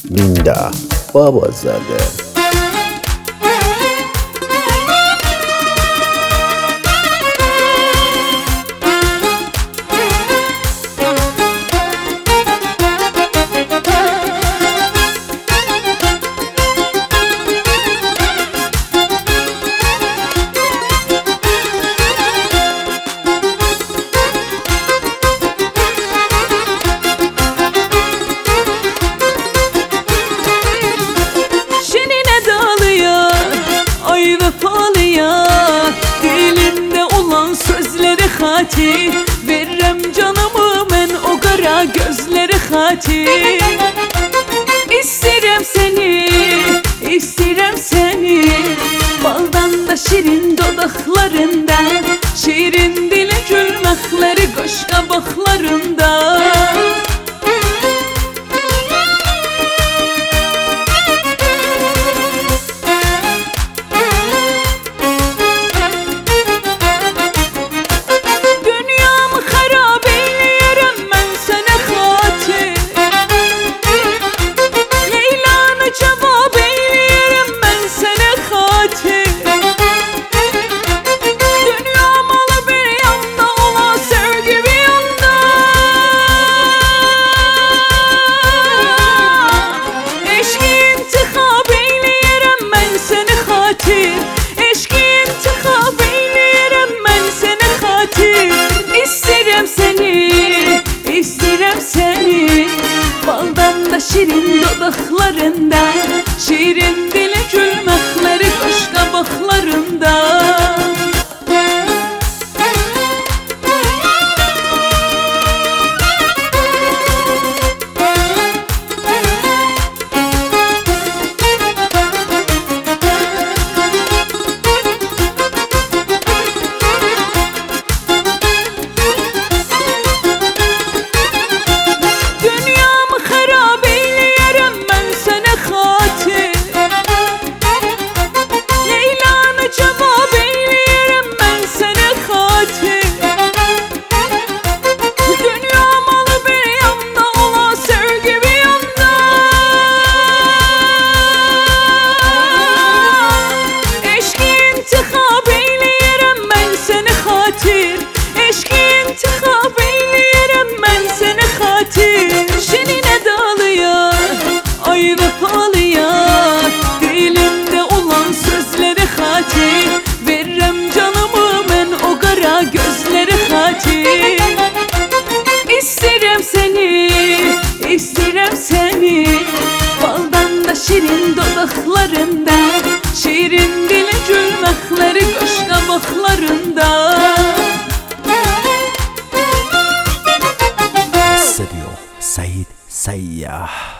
Linda Babazade. Dilimde olan sözleri xatir, verirəm canımı mən o qara gözləri xatir. İstəyirəm səni, istəyirəm səni, baldan da şirin dodaqlarında, şirin dili gülməkləri qoş qabaqlarında. Şirin dodaqlarında, şirin dili gülməkləri qoş qabaqlarında. Dilimde olan sözleri xatir, verirəm canımı mən o qara gözləri xatir. İstəyirəm səni, istəyirəm səni, baldan da şirin dodaqlarında, şirin dili gülməkləri qoş qabaqlarında. Studio Said Sayyah.